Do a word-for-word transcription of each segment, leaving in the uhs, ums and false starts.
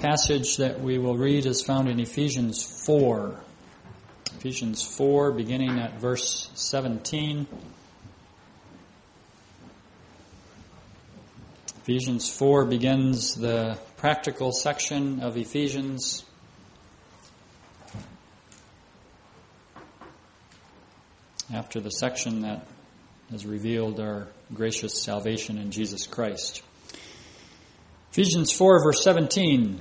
passage that we will read is found in Ephesians four. Ephesians four, beginning at verse seventeen. Ephesians four begins the practical section of Ephesians. After the section that has revealed our gracious salvation in Jesus Christ. Ephesians four, verse seventeen.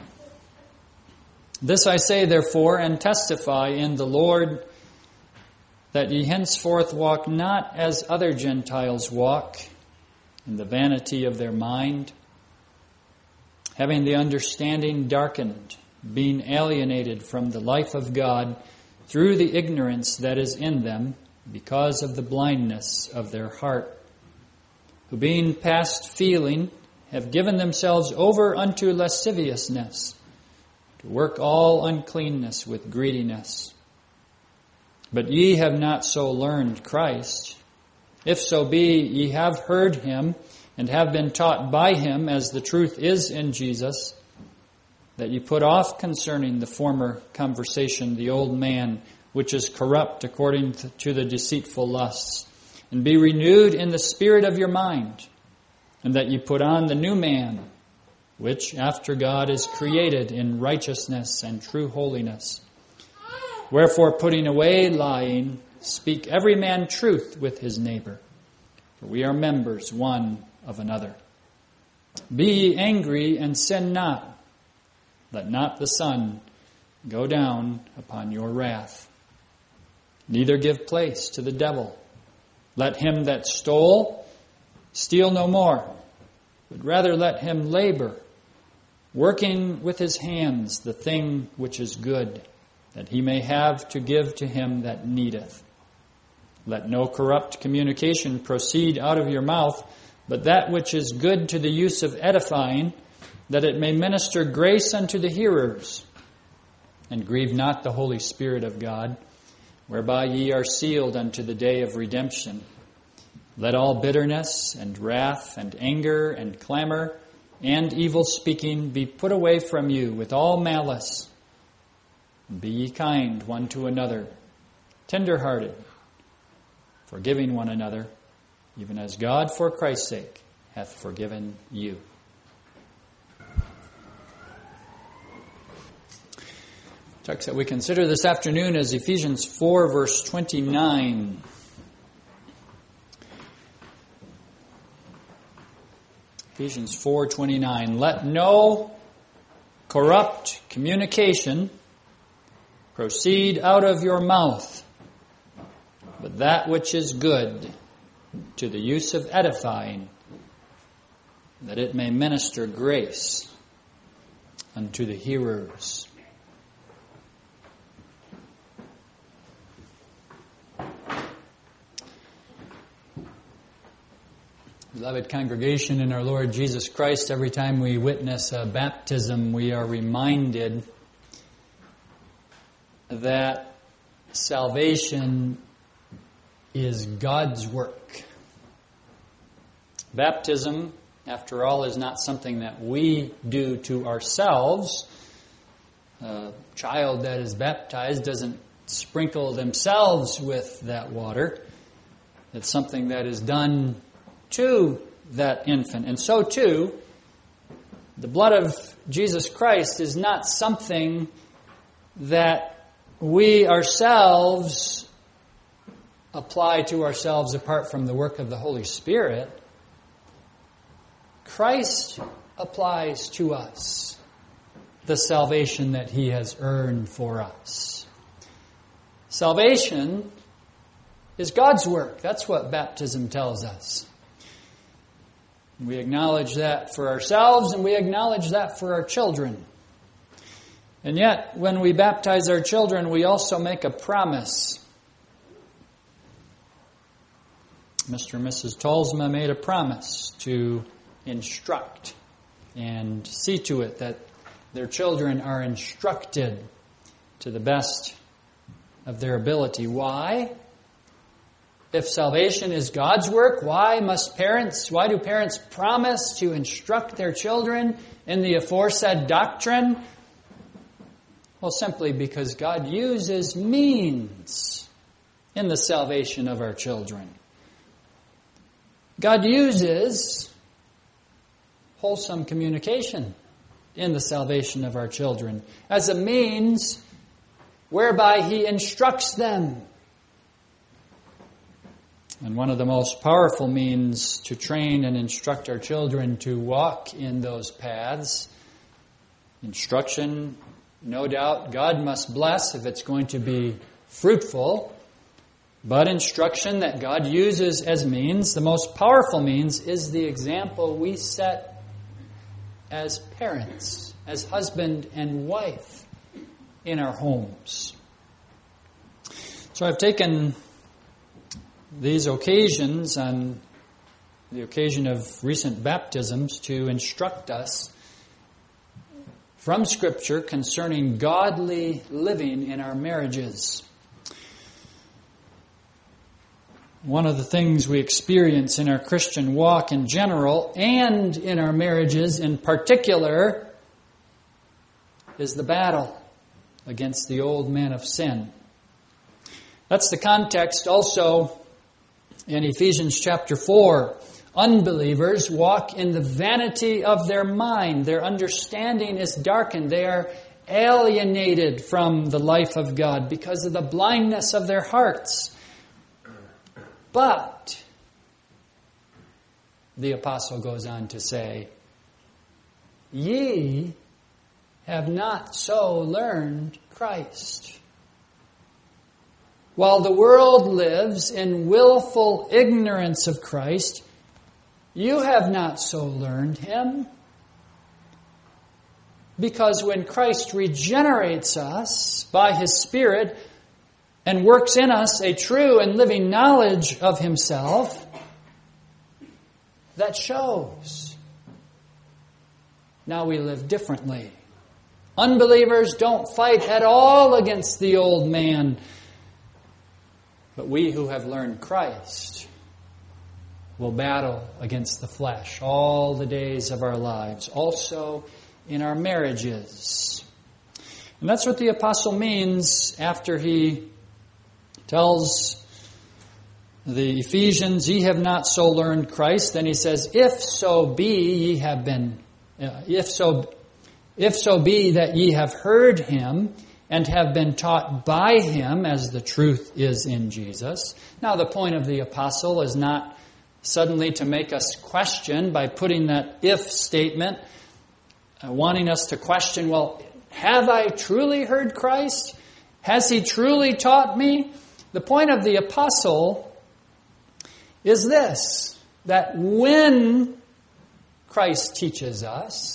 This I say, therefore, and testify in the Lord, that ye henceforth walk not as other Gentiles walk, in the vanity of their mind, having the understanding darkened, being alienated from the life of God through the ignorance that is in them, because of the blindness of their heart, who being past feeling, have given themselves over unto lasciviousness, to work all uncleanness with greediness. But ye have not so learned Christ. If so be ye have heard him, and have been taught by him, as the truth is in Jesus, that ye put off concerning the former conversation the old man, which is corrupt according to the deceitful lusts, and be renewed in the spirit of your mind, and that ye put on the new man, which after God is created in righteousness and true holiness. Wherefore, putting away lying, speak every man truth with his neighbor, for we are members one of another. Be ye angry and sin not. Let not the sun go down upon your wrath. Neither give place to the devil. Let him that stole steal no more, but rather let him labor, working with his hands the thing which is good, that he may have to give to him that needeth. Let no corrupt communication proceed out of your mouth, but that which is good to the use of edifying, that it may minister grace unto the hearers. And grieve not the Holy Spirit of God, whereby ye are sealed unto the day of redemption. Let all bitterness and wrath and anger and clamor and evil speaking be put away from you with all malice. Be ye kind one to another, tender-hearted, forgiving one another, even as God for Christ's sake hath forgiven you. The text that we consider this afternoon is Ephesians four, verse twenty-nine. Ephesians four twenty-nine. Let no corrupt communication proceed out of your mouth, but that which is good to the use of edifying, that it may minister grace unto the hearers. Beloved congregation in our Lord Jesus Christ, every time we witness a baptism, we are reminded that salvation is God's work. Baptism, after all, is not something that we do to ourselves. A child that is baptized doesn't sprinkle themselves with that water. It's something that is done to that infant. And so too, the blood of Jesus Christ is not something that we ourselves apply to ourselves apart from the work of the Holy Spirit. Christ applies to us the salvation that He has earned for us. Salvation is God's work. That's what baptism tells us. We acknowledge that for ourselves, and we acknowledge that for our children. And yet, when we baptize our children, we also make a promise. Mister and Missus Tolsma made a promise to instruct and see to it that their children are instructed to the best of their ability. Why? If salvation is God's work, why must parents, why do parents promise to instruct their children in the aforesaid doctrine? Well, simply because God uses means in the salvation of our children. God uses wholesome communication in the salvation of our children as a means whereby He instructs them. And one of the most powerful means to train and instruct our children to walk in those paths, instruction, no doubt, God must bless if it's going to be fruitful, but instruction that God uses as means, the most powerful means, is the example we set as parents, as husband and wife in our homes. So I've taken these occasions, on the occasion of recent baptisms, to instruct us from Scripture concerning godly living in our marriages. One of the things we experience in our Christian walk in general and in our marriages in particular is the battle against the old man of sin. That's the context also in Ephesians chapter four. Unbelievers walk in the vanity of their mind. Their understanding is darkened. They are alienated from the life of God because of the blindness of their hearts. But, the apostle goes on to say, ye have not so learned Christ. While the world lives in willful ignorance of Christ, you have not so learned Him. Because when Christ regenerates us by His Spirit and works in us a true and living knowledge of Himself, that shows. Now we live differently. Unbelievers don't fight at all against the old man. But we who have learned Christ will battle against the flesh all the days of our lives, also in our marriages. And that's what the apostle means after he tells the Ephesians, ye have not so learned Christ. Then he says, if so be ye have been, uh, if so, if so be that ye have heard Him and have been taught by Him, as the truth is in Jesus. Now, the point of the apostle is not suddenly to make us question by putting that if statement, uh, wanting us to question, well, have I truly heard Christ? Has He truly taught me? The point of the apostle is this, that when Christ teaches us,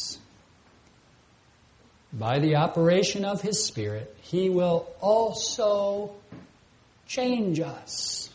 by the operation of His Spirit, He will also change us.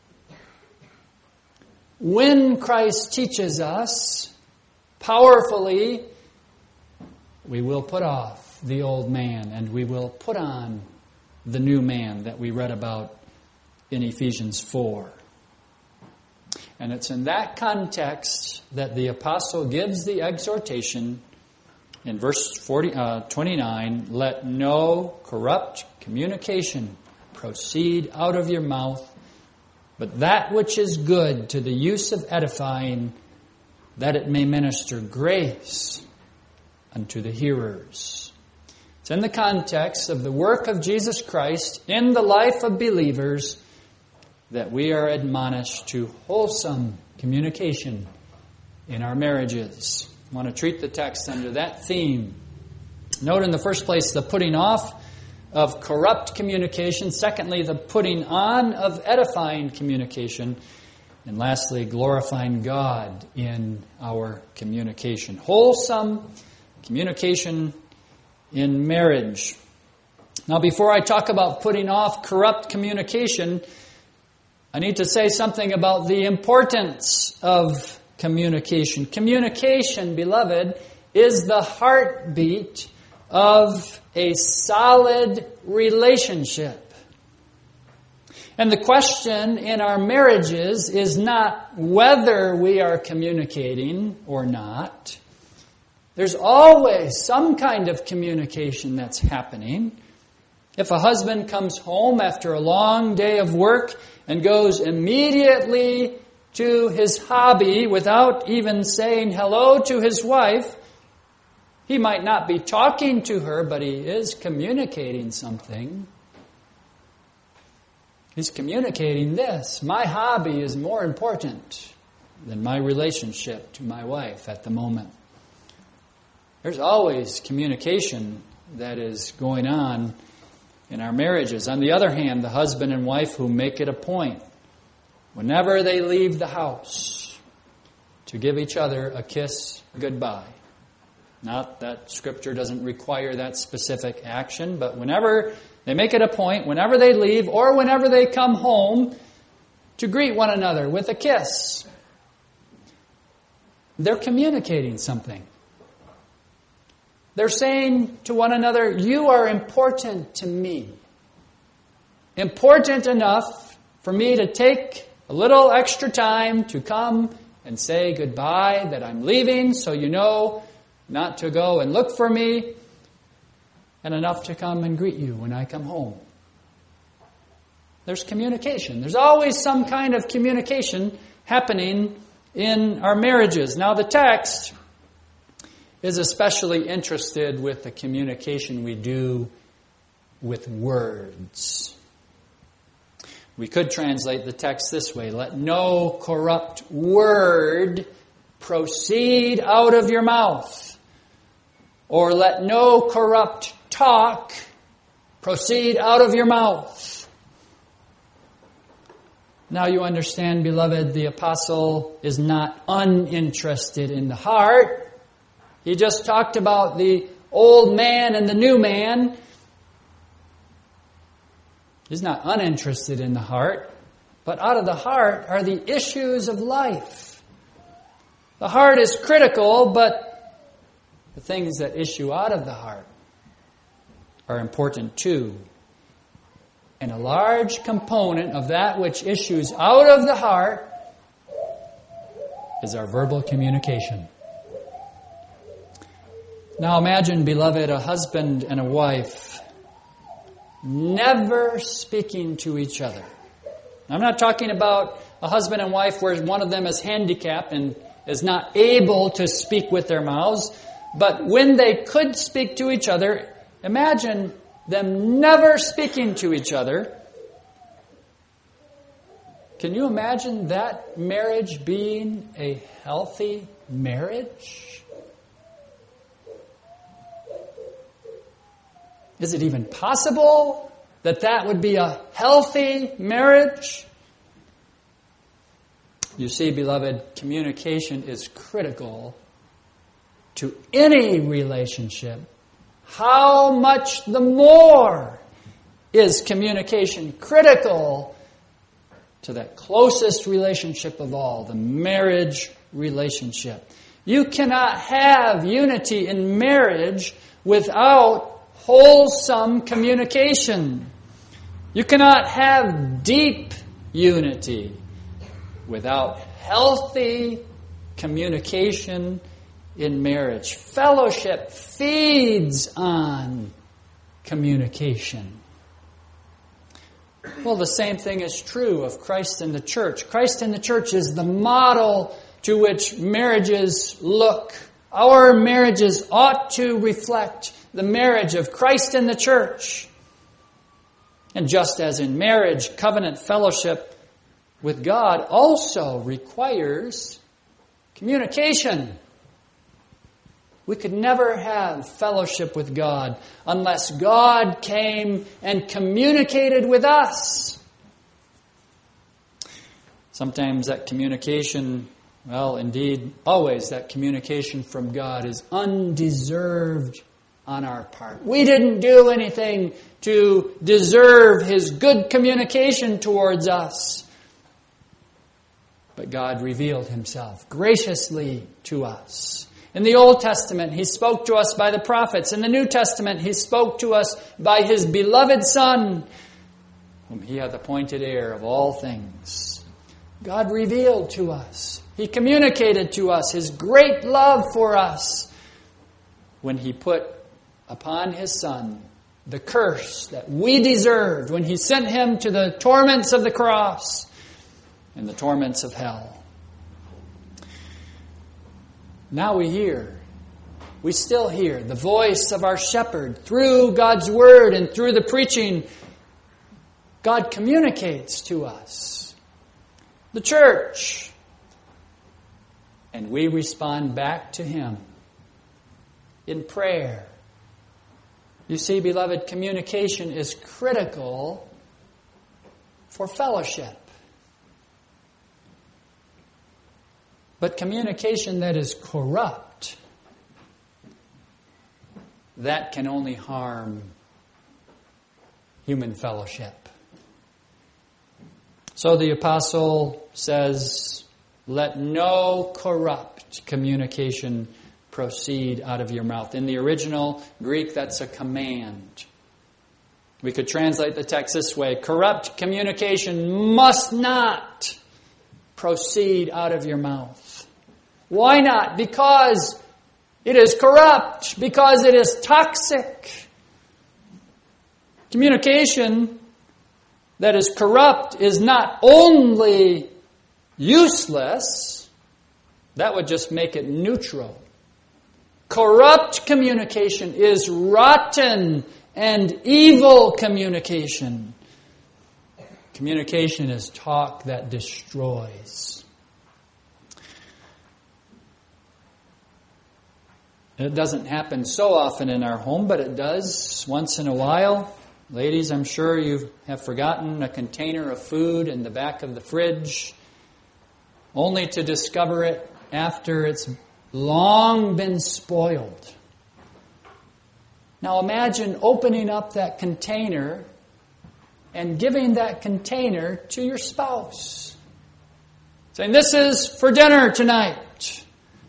When Christ teaches us powerfully, we will put off the old man and we will put on the new man that we read about in Ephesians four. And it's in that context that the apostle gives the exhortation in verse forty, uh, twenty-nine, let no corrupt communication proceed out of your mouth, but that which is good to the use of edifying, that it may minister grace unto the hearers. It's in the context of the work of Jesus Christ in the life of believers that we are admonished to wholesome communication in our marriages. I want to treat the text under that theme. Note in the first place the putting off of corrupt communication. Secondly, the putting on of edifying communication. And lastly, glorifying God in our communication. Wholesome communication in marriage. Now, before I talk about putting off corrupt communication, I need to say something about the importance of communication. Communication, beloved, is the heartbeat of a solid relationship. And the question in our marriages is not whether we are communicating or not. There's always some kind of communication that's happening. If a husband comes home after a long day of work and goes immediately to his hobby without even saying hello to his wife, he might not be talking to her, but he is communicating something. He's communicating this: my hobby is more important than my relationship to my wife at the moment. There's always communication that is going on in our marriages. On the other hand, the husband and wife who make it a point, whenever they leave the house, to give each other a kiss goodbye. Not that Scripture doesn't require that specific action, but whenever they make it a point, whenever they leave or whenever they come home, to greet one another with a kiss. They're communicating something. They're saying to one another, you are important to me. Important enough for me to take a little extra time to come and say goodbye, that I'm leaving, so you know not to go and look for me, and enough to come and greet you when I come home. There's communication. There's always some kind of communication happening in our marriages. Now the text is especially interested with the communication we do with words. We could translate the text this way: let no corrupt word proceed out of your mouth, or let no corrupt talk proceed out of your mouth. Now you understand, beloved, the apostle is not uninterested in the heart. He just talked about the old man and the new man. He's not uninterested in the heart, but out of the heart are the issues of life. The heart is critical, but the things that issue out of the heart are important too. And a large component of that which issues out of the heart is our verbal communication. Now imagine, beloved, a husband and a wife never speaking to each other. I'm not talking about a husband and wife where one of them is handicapped and is not able to speak with their mouths, but when they could speak to each other, imagine them never speaking to each other. Can you imagine that marriage being a healthy marriage? Is it even possible that that would be a healthy marriage? You see, beloved, communication is critical to any relationship. How much the more is communication critical to that closest relationship of all, the marriage relationship. You cannot have unity in marriage without wholesome communication. You cannot have deep unity without healthy communication in marriage. Fellowship feeds on communication. Well, the same thing is true of Christ and the church. Christ and the church is the model to which marriages look. Our marriages ought to reflect the marriage of Christ and the church. And just as in marriage, covenant fellowship with God also requires communication. We could never have fellowship with God unless God came and communicated with us. Sometimes that communication, well, indeed, always that communication from God is undeserved on our part. We didn't do anything to deserve His good communication towards us. But God revealed Himself graciously to us. In the Old Testament, He spoke to us by the prophets. In the New Testament, He spoke to us by His beloved Son, whom He hath appointed heir of all things. God revealed to us. He communicated to us His great love for us when He put upon His Son the curse that we deserved, when He sent Him to the torments of the cross and the torments of hell. Now we hear, we still hear the voice of our shepherd through God's Word and through the preaching. God communicates to us, the church, and we respond back to Him in prayer. You see, beloved, communication is critical for fellowship. But communication that is corrupt, that can only harm human fellowship. So the apostle says, let no corrupt communication proceed out of your mouth. In the original Greek, that's a command. We could translate the text this way: corrupt communication must not proceed out of your mouth. Why not? Because it is corrupt, because it is toxic. Communication that is corrupt is not only useless, that would just make it neutral. Corrupt communication is rotten and evil communication. Communication is talk that destroys. It doesn't happen so often in our home, but it does once in a while. Ladies, I'm sure you have forgotten a container of food in the back of the fridge, only to discover it after it's long been spoiled. Now imagine opening up that container and giving that container to your spouse, saying, "This is for dinner tonight."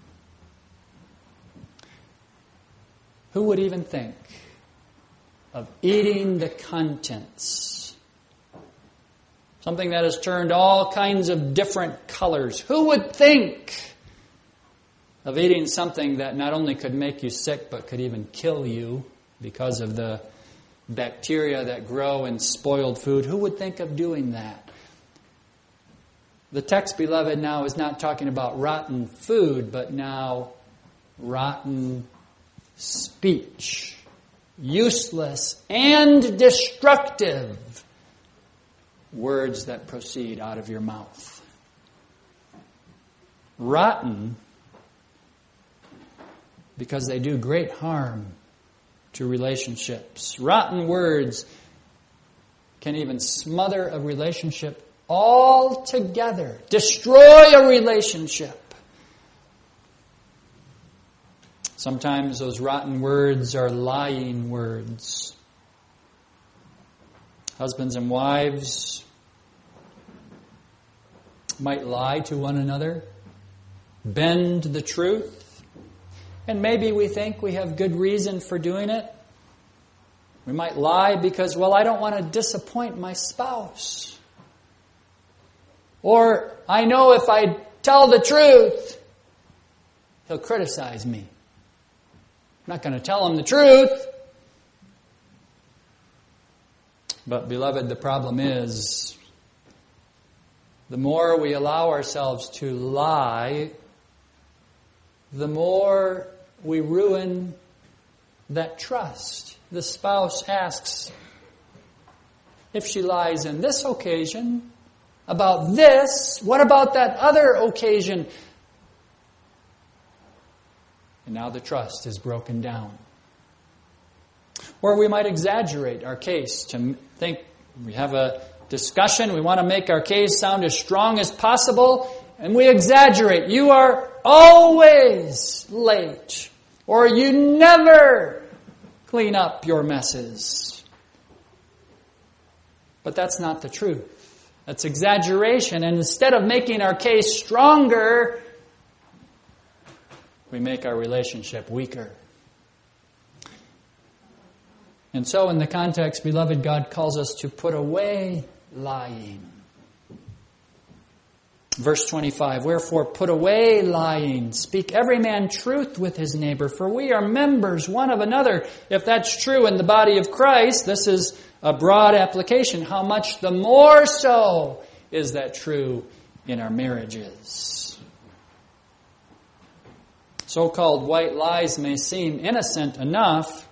Who would even think of eating the contents? Something that has turned all kinds of different colors. Who would think of eating something that not only could make you sick, but could even kill you because of the bacteria that grow in spoiled food? Who would think of doing that? The text, beloved, now is not talking about rotten food, but now rotten speech. Useless and destructive words that proceed out of your mouth. Rotten because they do great harm to relationships. Rotten words can even smother a relationship altogether, destroy a relationship. Sometimes those rotten words are lying words. Husbands and wives might lie to one another, bend the truth. And maybe we think we have good reason for doing it. We might lie because, well, I don't want to disappoint my spouse. Or I know if I tell the truth, he'll criticize me. I'm not going to tell him the truth. But, beloved, the problem is, the more we allow ourselves to lie, the more we ruin that trust. The spouse asks, if she lies in this occasion about this, what about that other occasion? And now the trust is broken down. Or we might exaggerate our case to think we have a discussion, we want to make our case sound as strong as possible, and we exaggerate. You are always late, or you never clean up your messes. But that's not the truth. That's exaggeration, and instead of making our case stronger, we make our relationship weaker. And so in the context, beloved, God calls us to put away lying. Verse twenty-five, wherefore put away lying, speak every man truth with his neighbor, for we are members one of another. If that's true in the body of Christ, this is a broad application. How much the more so is that true in our marriages? So-called white lies may seem innocent enough,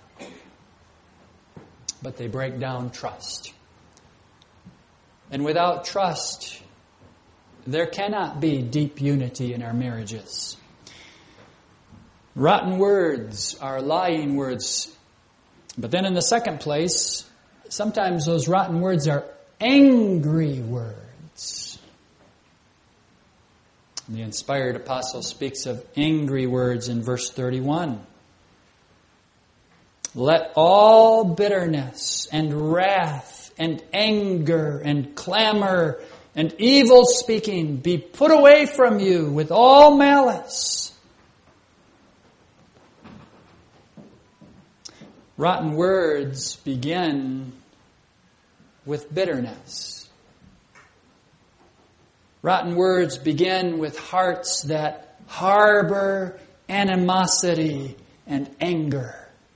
but they break down trust. And without trust, there cannot be deep unity in our marriages. Rotten words are lying words. But then in the second place, sometimes those rotten words are angry words. The inspired apostle speaks of angry words in verse thirty-one. Let all bitterness and wrath and anger and clamor and evil speaking be put away from you with all malice. Rotten words begin with bitterness. Rotten words begin with hearts that harbor animosity and anger.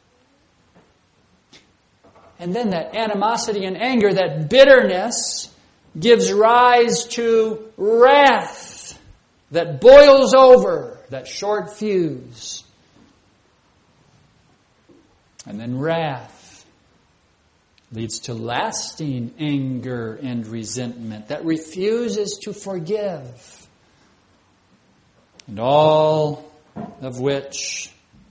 And then that animosity and anger, that bitterness, gives rise to wrath that boils over, that short fuse. And then wrath leads to lasting anger and resentment that refuses to forgive. And all of which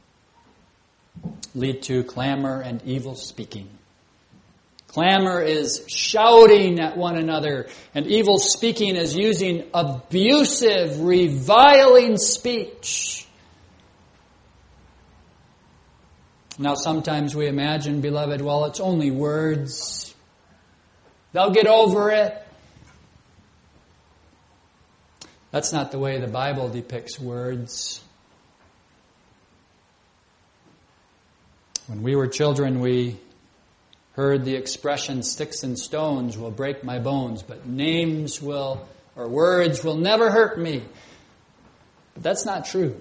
lead to clamor and evil speaking. Clamor is shouting at one another, and evil speaking is using abusive, reviling speech. Now, sometimes we imagine, beloved, well, it's only words. They'll get over it. That's not the way the Bible depicts words. When we were children, we heard the expression, sticks and stones will break my bones, but names will, or words will never hurt me. But that's not true.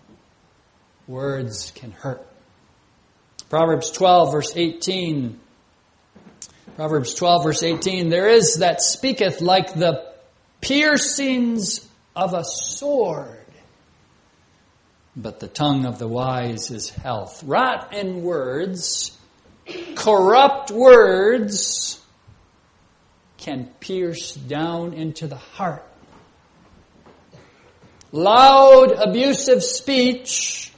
Words can hurt. Proverbs twelve, verse eighteen. Proverbs twelve, verse eighteen. There is that speaketh like the piercings of a sword, but the tongue of the wise is health. Rotten words, corrupt words, can pierce down into the heart. Loud, abusive speech,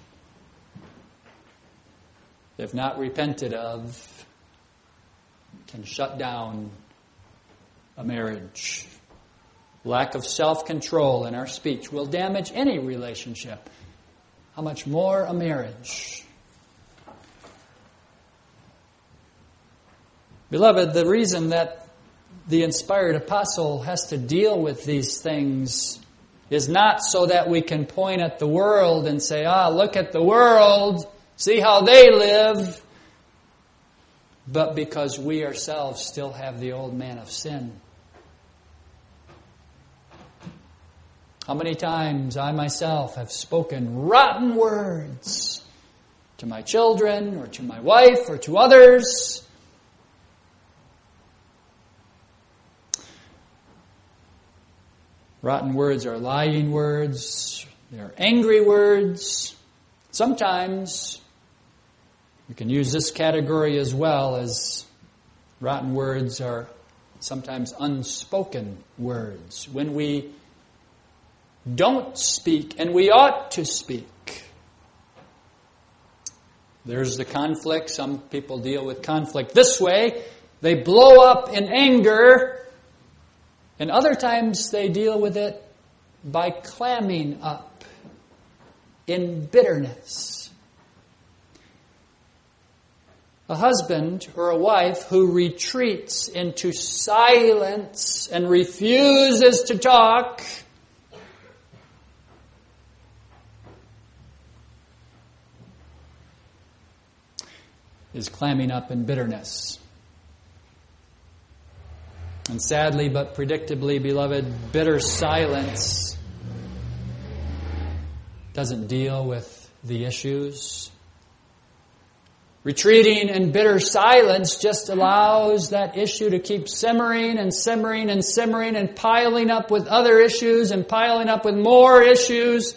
if not repented of, can shut down a marriage. Lack of self-control in our speech will damage any relationship. How much more a marriage? Beloved, the reason that the inspired apostle has to deal with these things is not so that we can point at the world and say, ah, look at the world, see how they live, but because we ourselves still have the old man of sin. How many times I myself have spoken rotten words to my children or to my wife or to others. Rotten words are lying words. They're angry words. Sometimes you can use this category as well, as rotten words are sometimes unspoken words. When we don't speak, and we ought to speak. There's the conflict. Some people deal with conflict this way. They blow up in anger, and other times they deal with it by clamming up in bitterness. A husband or a wife who retreats into silence and refuses to talk is clamming up in bitterness. And sadly but predictably, beloved, bitter silence doesn't deal with the issues. Retreating in bitter silence just allows that issue to keep simmering and simmering and simmering and piling up with other issues and piling up with more issues.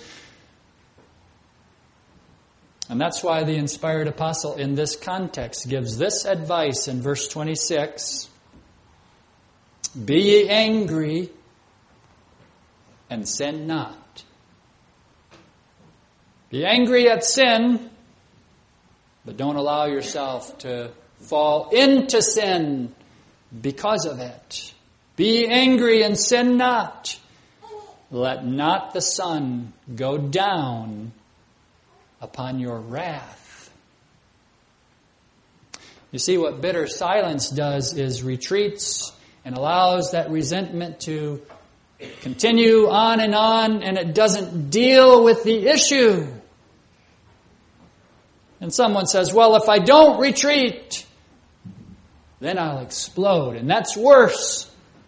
And that's why the inspired apostle in this context gives this advice in verse twenty-six. Be ye angry and sin not. Be angry at sin, but don't allow yourself to fall into sin because of it. Be angry and sin not. Let not the sun go down upon your wrath. You see, what bitter silence does is retreats and allows that resentment to continue on and on, and it doesn't deal with the issue. And someone says, well, if I don't retreat, then I'll explode. And that's worse.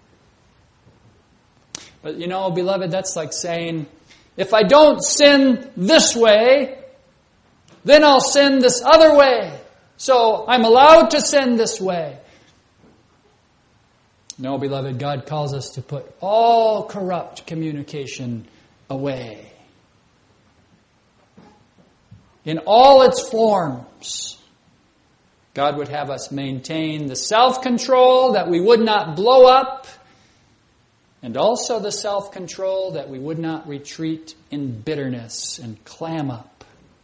But you know, beloved, that's like saying, if I don't sin this way, then I'll sin this other way. So I'm allowed to sin this way. No, beloved, God calls us to put all corrupt communication away. In all its forms, God would have us maintain the self-control that we would not blow up, and also the self-control that we would not retreat in bitterness and clam up.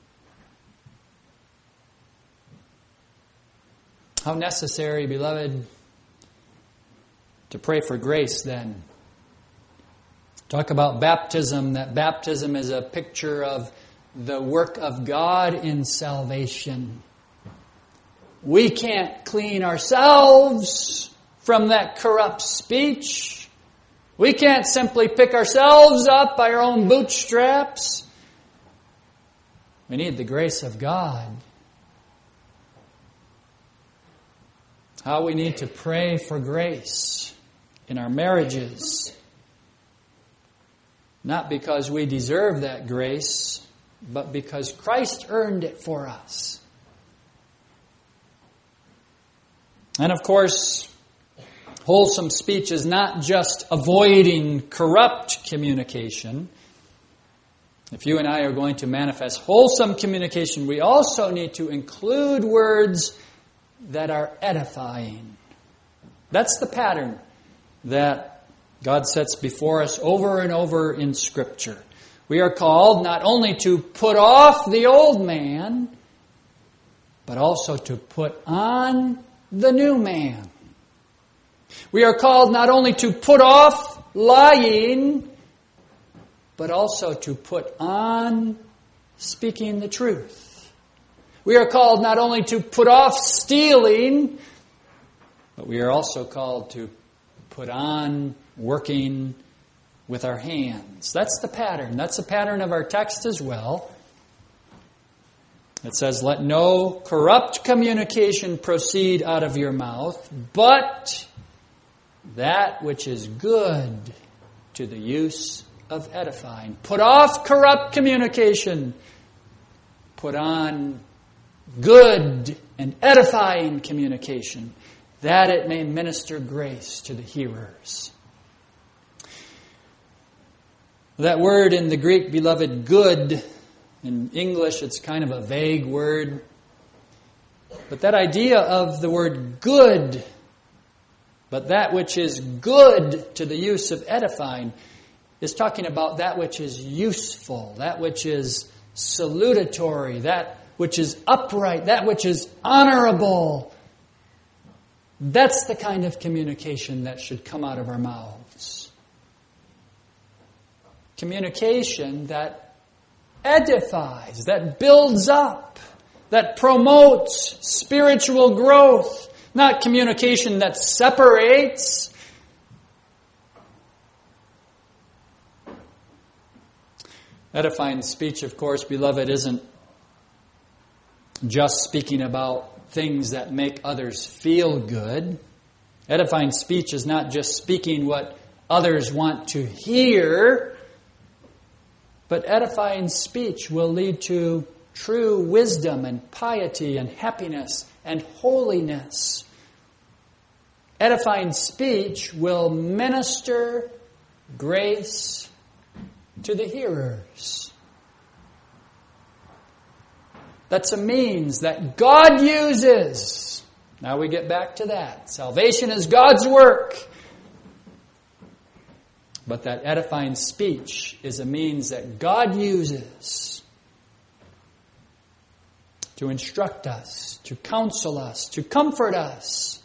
How necessary, beloved, to pray for grace then. Talk about baptism, that baptism is a picture of the work of God in salvation. We can't clean ourselves from that corrupt speech. We can't simply pick ourselves up by our own bootstraps. We need the grace of God. How we need to pray for grace in our marriages. Not because we deserve that grace, but because Christ earned it for us. And of course, wholesome speech is not just avoiding corrupt communication. If you and I are going to manifest wholesome communication, we also need to include words that are edifying. That's the pattern that God sets before us over and over in Scripture. We are called not only to put off the old man, but also to put on the new man. We are called not only to put off lying, but also to put on speaking the truth. We are called not only to put off stealing, but we are also called to put on working with our hands. That's the pattern. That's the pattern of our text as well. It says, let no corrupt communication proceed out of your mouth, but that which is good to the use of edifying. Put off corrupt communication. Put on good and edifying communication, that it may minister grace to the hearers. That word in the Greek, beloved, good, in English it's kind of a vague word. But that idea of the word good, but that which is good to the use of edifying, is talking about that which is useful, that which is salutatory, that which is upright, that which is honorable. That's the kind of communication that should come out of our mouths. Communication that edifies, that builds up, that promotes spiritual growth, not communication that separates. Edifying speech, of course, beloved, isn't just speaking about things that make others feel good. Edifying speech is not just speaking what others want to hear, but edifying speech will lead to true wisdom and piety and happiness and holiness. Edifying speech will minister grace to the hearers. That's a means that God uses. Now we get back to that. Salvation is God's work. But that edifying speech is a means that God uses to instruct us, to counsel us, to comfort us.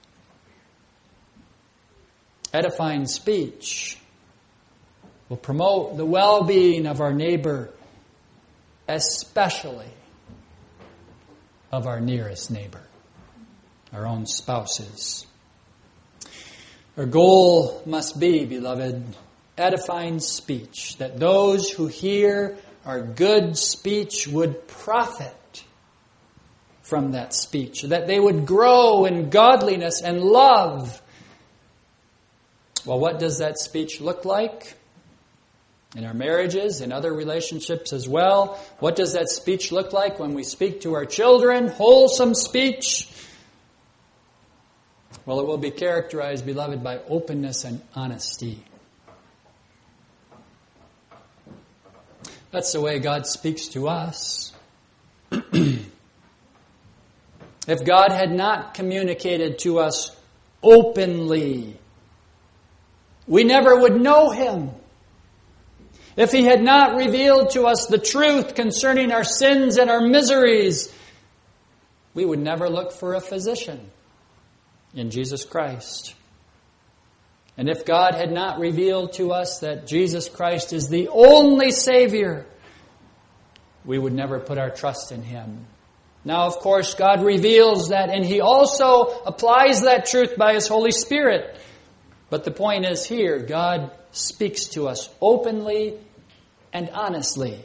Edifying speech will promote the well-being of our neighbor, especially of our nearest neighbor, our own spouses. Our goal must be, beloved, edifying speech, that those who hear our good speech would profit from that speech, that they would grow in godliness and love. Well, what does that speech look like? In our marriages, in other relationships as well. What does that speech look like when we speak to our children? Wholesome speech. Well, it will be characterized, beloved, by openness and honesty. That's the way God speaks to us. If God had not communicated to us openly, we never would know Him. If He had not revealed to us the truth concerning our sins and our miseries, we would never look for a physician in Jesus Christ. And if God had not revealed to us that Jesus Christ is the only Savior, we would never put our trust in Him. Now, of course, God reveals that, and He also applies that truth by His Holy Spirit. But the point is here, God speaks to us openly and honestly.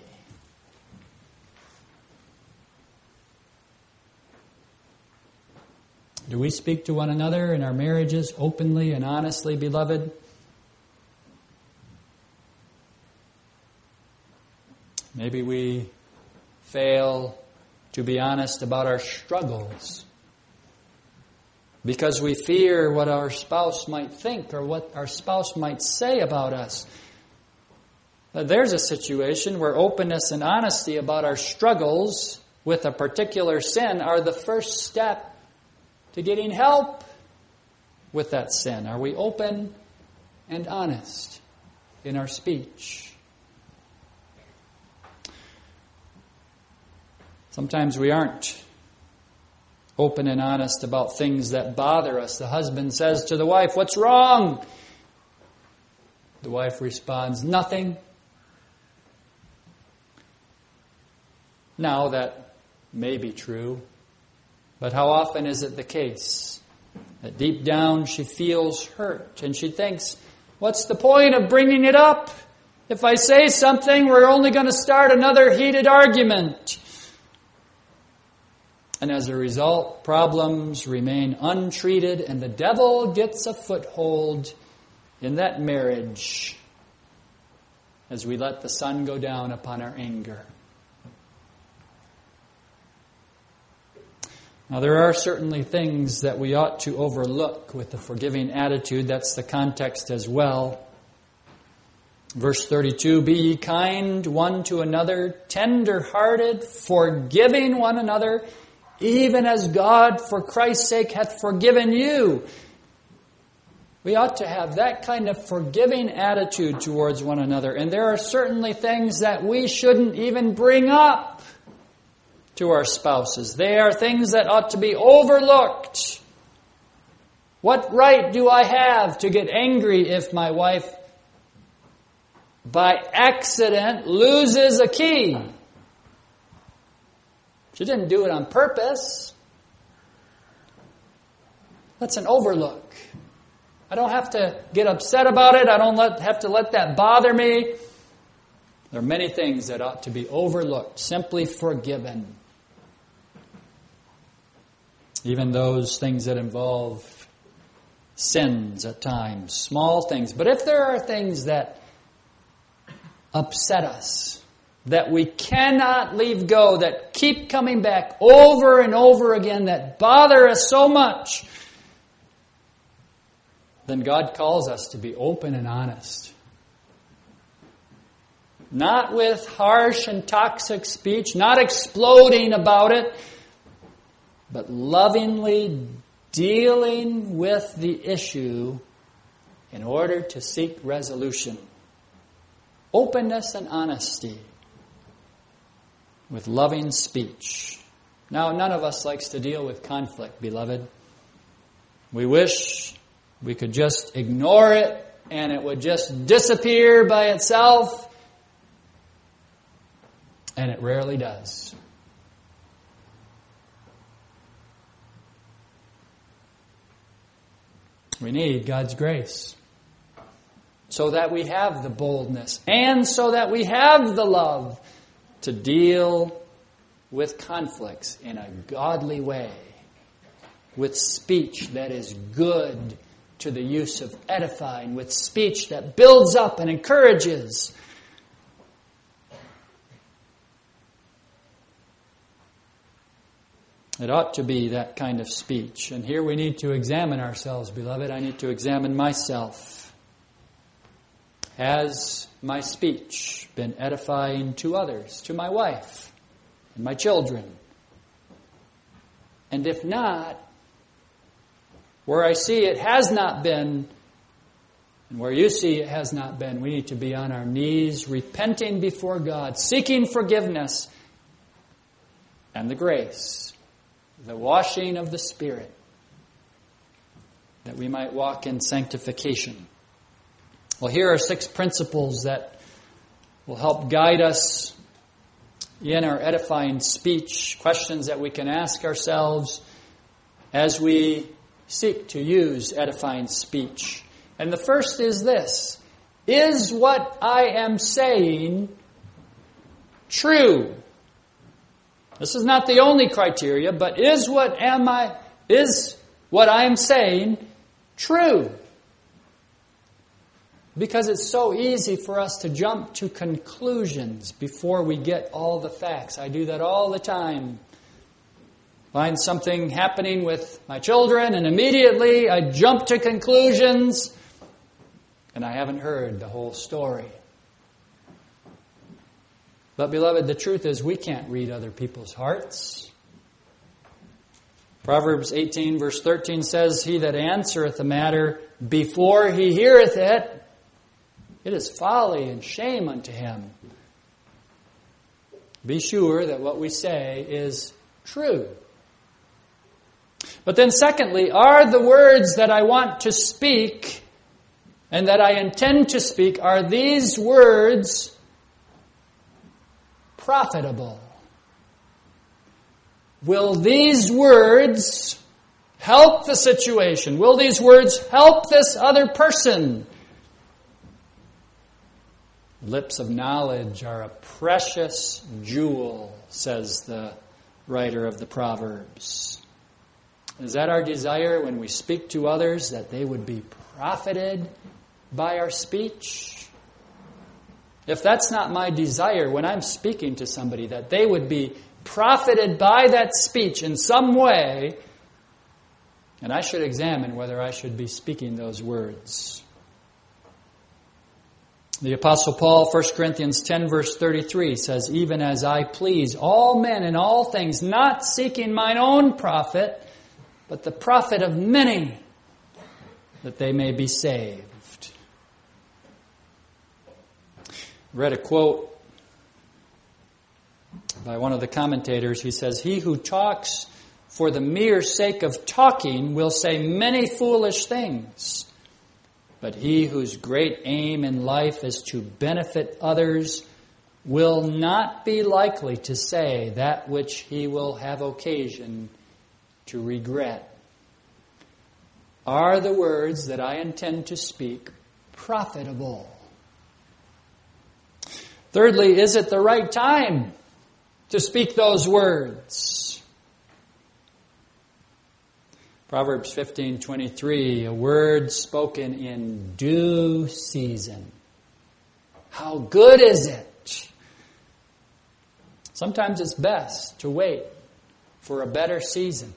Do we speak to one another in our marriages openly and honestly, beloved? Maybe we fail to be honest about our struggles because we fear what our spouse might think or what our spouse might say about us. There's a situation where openness and honesty about our struggles with a particular sin are the first step to getting help with that sin. Are we open and honest in our speech? Sometimes we aren't open and honest about things that bother us. The husband says to the wife, "What's wrong?" The wife responds, "Nothing." Now, that may be true, but how often is it the case that deep down she feels hurt and she thinks, what's the point of bringing it up? If I say something, we're only going to start another heated argument. And as a result, problems remain untreated and the devil gets a foothold in that marriage as we let the sun go down upon our anger. Now, there are certainly things that we ought to overlook with the forgiving attitude. That's the context as well. Verse thirty-two, "Be ye kind one to another, tender-hearted, forgiving one another, even as God for Christ's sake hath forgiven you." We ought to have that kind of forgiving attitude towards one another. And there are certainly things that we shouldn't even bring up to our spouses. They are things that ought to be overlooked. What right do I have to get angry if my wife by accident loses a key? She didn't do it on purpose. That's an overlook. I don't have to get upset about it. I don't let, have to let that bother me. There are many things that ought to be overlooked, simply forgiven. Even those things that involve sins at times, small things. But if there are things that upset us, that we cannot leave go, that keep coming back over and over again, that bother us so much, then God calls us to be open and honest. Not with harsh and toxic speech, not exploding about it, but lovingly dealing with the issue in order to seek resolution. Openness and honesty with loving speech. Now, none of us likes to deal with conflict, beloved. We wish we could just ignore it and it would just disappear by itself. And it rarely does. We need God's grace so that we have the boldness and so that we have the love to deal with conflicts in a godly way, with speech that is good to the use of edifying, with speech that builds up and encourages. It ought to be that kind of speech. And here we need to examine ourselves, beloved. I need to examine myself. Has my speech been edifying to others, to my wife and my children? And if not, where I see it has not been, and where you see it has not been, we need to be on our knees, repenting before God, seeking forgiveness and the grace, the washing of the Spirit, that we might walk in sanctification. Well, here are six principles that will help guide us in our edifying speech, questions that we can ask ourselves as we seek to use edifying speech. And the first is this: is what I am saying true? This is not the only criteria, but is what am I is what I am saying true? Because it's so easy for us to jump to conclusions before we get all the facts. I do that all the time. Find something happening with my children, and immediately I jump to conclusions, and I haven't heard the whole story. But, beloved, the truth is we can't read other people's hearts. Proverbs eighteen, verse thirteen says, "He that answereth a matter before he heareth it, it is folly and shame unto him." Be sure that what we say is true. But then secondly, are the words that I want to speak and that I intend to speak, are these words profitable? Will these words help the situation? Will these words help this other person? Lips of knowledge are a precious jewel, says the writer of the Proverbs. Is that our desire when we speak to others, that they would be profited by our speech? If that's not my desire when I'm speaking to somebody, that they would be profited by that speech in some way, and I should examine whether I should be speaking those words. The Apostle Paul, First Corinthians ten, verse thirty-three, says, "Even as I please all men in all things, not seeking mine own profit, but the profit of many, that they may be saved." I read a quote by one of the commentators. He says, "He who talks for the mere sake of talking will say many foolish things. But he whose great aim in life is to benefit others will not be likely to say that which he will have occasion to regret." Are the words that I intend to speak profitable? Thirdly, is it the right time to speak those words? Proverbs fifteen twenty-three, a word spoken in due season. How good is it? Sometimes it's best to wait for a better season.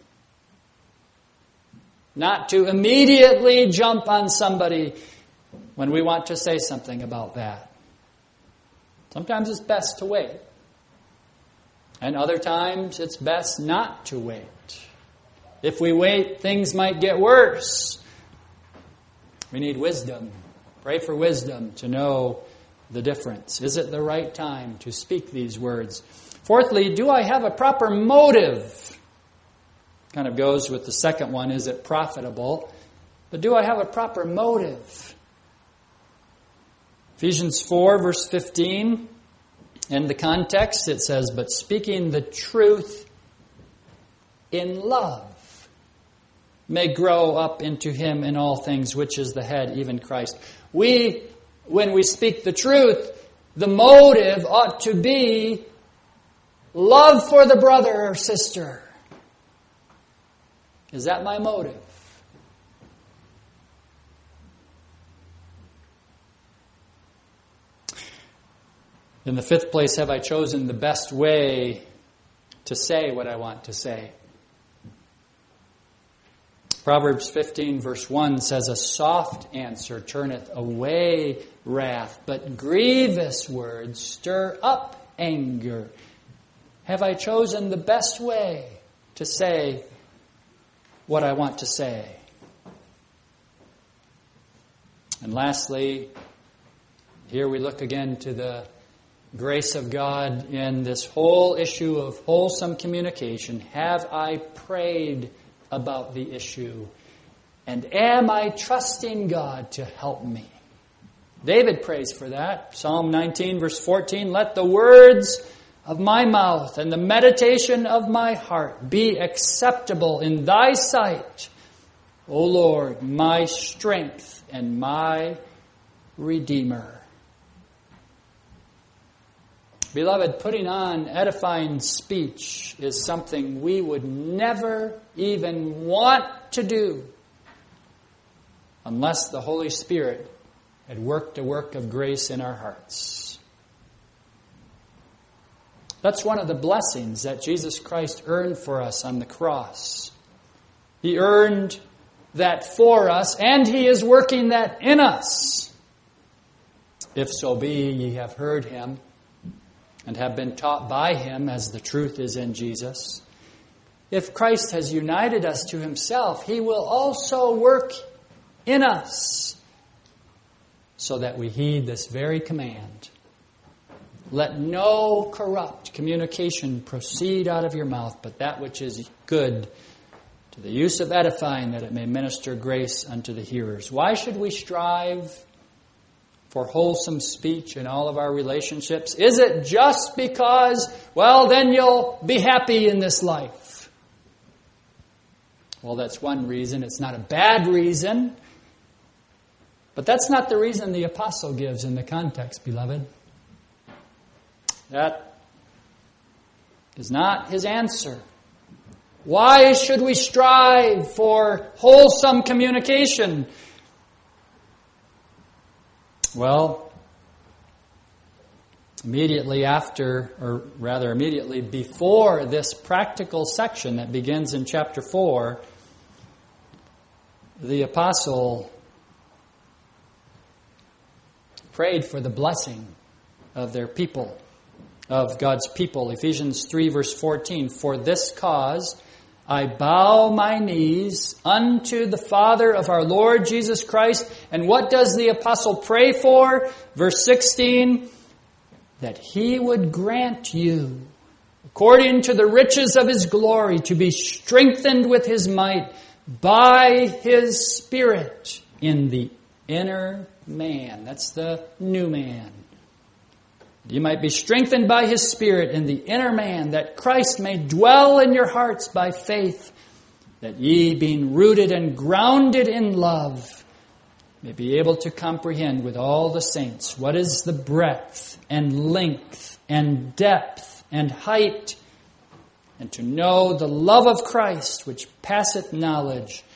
Not to immediately jump on somebody when we want to say something about that. Sometimes it's best to wait. And other times it's best not to wait. If we wait, things might get worse. We need wisdom. Pray for wisdom to know the difference. Is it the right time to speak these words? Fourthly, do I have a proper motive? Kind of goes with the second one, is it profitable? But do I have a proper motive? Ephesians four, verse fifteen, in the context it says, but speaking the truth in love may grow up into him in all things, which is the head, even Christ. We, when we speak the truth, the motive ought to be love for the brother or sister. Is that my motive? In the fifth place, have I chosen the best way to say what I want to say? Proverbs fifteen verse one says, a soft answer turneth away wrath, but grievous words stir up anger. Have I chosen the best way to say what I want to say? And lastly, here we look again to the grace of God in this whole issue of wholesome communication. Have I prayed about the issue? And am I trusting God to help me? David prays for that. Psalm nineteen, verse fourteen, let the words of my mouth and the meditation of my heart be acceptable in thy sight, O Lord, my strength and my Redeemer. Beloved, putting on edifying speech is something we would never even want to do unless the Holy Spirit had worked a work of grace in our hearts. That's one of the blessings that Jesus Christ earned for us on the cross. He earned that for us, and He is working that in us. If so be ye have heard Him and have been taught by Him as the truth is in Jesus. If Christ has united us to Himself, He will also work in us so that we heed this very command. Let no corrupt communication proceed out of your mouth, but that which is good to the use of edifying, that it may minister grace unto the hearers. Why should we strive for wholesome speech in all of our relationships? Is it just because, well, then you'll be happy in this life? Well, that's one reason. It's not a bad reason. But that's not the reason the apostle gives in the context, beloved. That is not his answer. Why should we strive for wholesome communication? Well, immediately after, or rather immediately before this practical section that begins in chapter four, the apostle prayed for the blessing of their people, of God's people. Ephesians three verse fourteen, for this cause I bow my knees unto the Father of our Lord Jesus Christ. And what does the apostle pray for? Verse sixteen, that He would grant you, according to the riches of His glory, to be strengthened with His might by His Spirit in the inner man. That's the new man. You might be strengthened by His Spirit in the inner man, that Christ may dwell in your hearts by faith, that ye, being rooted and grounded in love, may be able to comprehend with all the saints what is the breadth and length and depth and height, and to know the love of Christ, which passeth knowledge,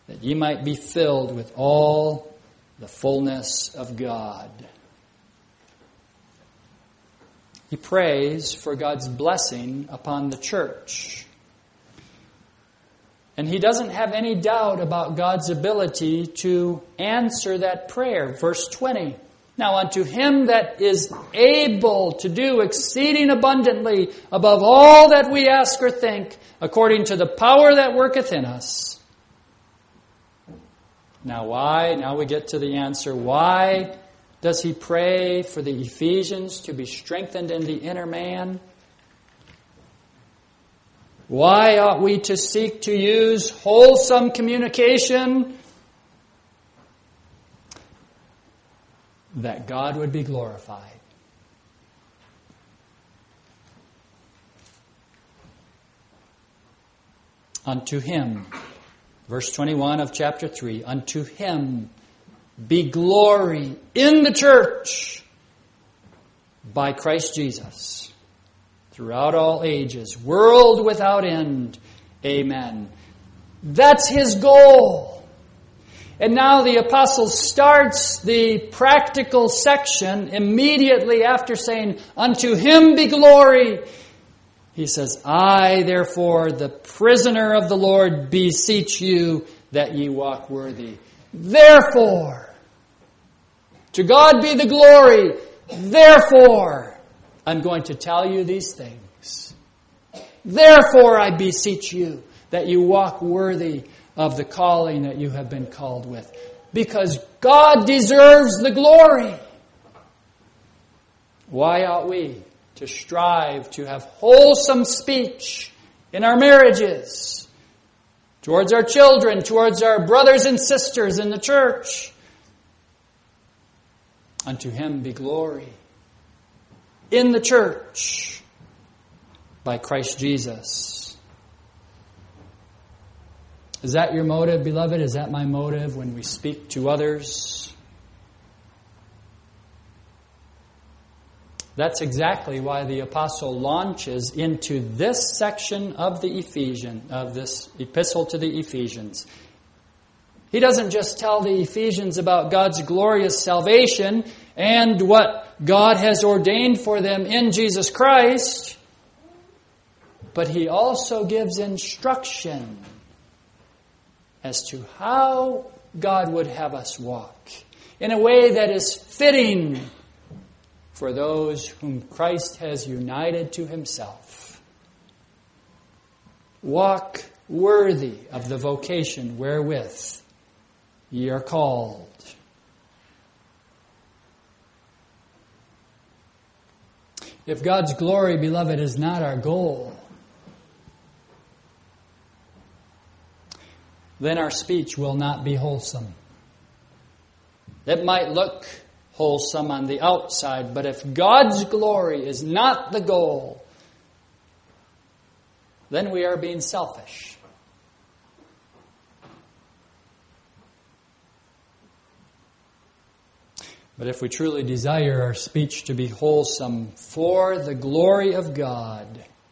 that ye might be filled with all the fullness of God. He prays for God's blessing upon the church. And he doesn't have any doubt about God's ability to answer that prayer. Verse twenty. Now unto him that is able to do exceeding abundantly above all that we ask or think, according to the power that worketh in us. Now why? Now we get to the answer. Why does he pray for the Ephesians to be strengthened in the inner man? Why ought we to seek to use wholesome communication? That God would be glorified. Unto him, verse twenty-one of chapter three, unto him be glory in the church by Christ Jesus, throughout all ages, world without end. Amen. That's his goal. And now the apostle starts the practical section immediately after saying, unto him be glory. He says, I, therefore, the prisoner of the Lord, beseech you that ye walk worthy. Therefore, to God be the glory. Therefore, I'm going to tell you these things. Therefore, I beseech you that you walk worthy of the calling that you have been called with. Because God deserves the glory. Why ought we to strive to have wholesome speech in our marriages, towards our children, towards our brothers and sisters in the church? Unto him be glory in the church by Christ Jesus. Is that your motive, beloved? Is that my motive when we speak to others? That's exactly why the apostle launches into this section of the Ephesian, of this epistle to the Ephesians. He doesn't just tell the Ephesians about God's glorious salvation and what God has ordained for them in Jesus Christ, but he also gives instruction as to how God would have us walk in a way that is fitting for those whom Christ has united to himself. Walk worthy of the vocation wherewith ye are called. If God's glory, beloved, is not our goal, then our speech will not be wholesome. It might look wholesome on the outside, but if God's glory is not the goal, then we are being selfish. But if we truly desire our speech to be wholesome for the glory of God,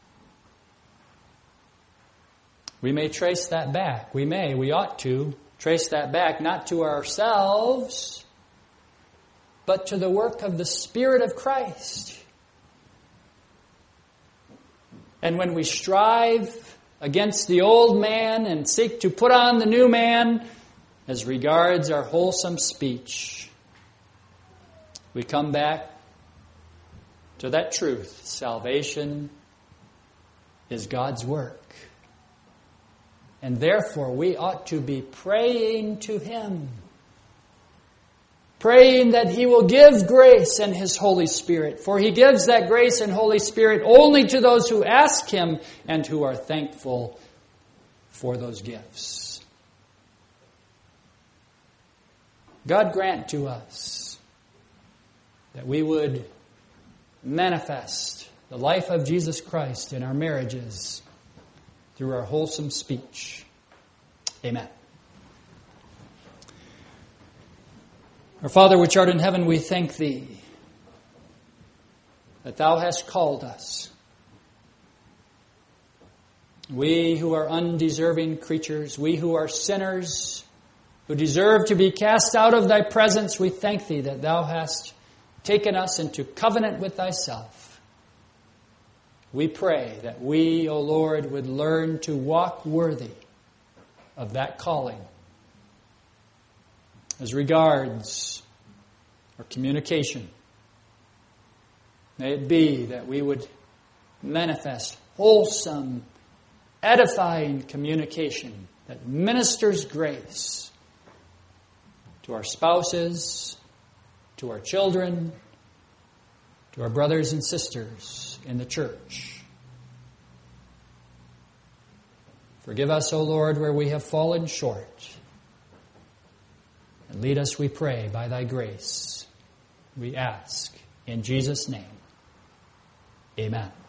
we may trace that back. We may, we ought to trace that back, not to ourselves, but to the work of the Spirit of Christ. And when we strive against the old man and seek to put on the new man as regards our wholesome speech, we come back to that truth. Salvation is God's work. And therefore, we ought to be praying to him. Praying that he will give grace and his Holy Spirit. For he gives that grace and Holy Spirit only to those who ask him and who are thankful for those gifts. God grant to us that we would manifest the life of Jesus Christ in our marriages through our wholesome speech. Amen. Our Father which art in heaven, we thank thee that thou hast called us. We who are undeserving creatures, we who are sinners, who deserve to be cast out of thy presence, we thank thee that thou hast taken us into covenant with thyself. We pray that we, O Lord, would learn to walk worthy of that calling. As regards our communication, may it be that we would manifest wholesome, edifying communication that ministers grace to our spouses, to our children, to our brothers and sisters in the church. Forgive us, O Lord, where we have fallen short. And lead us, we pray, by thy grace. We ask in Jesus' name. Amen.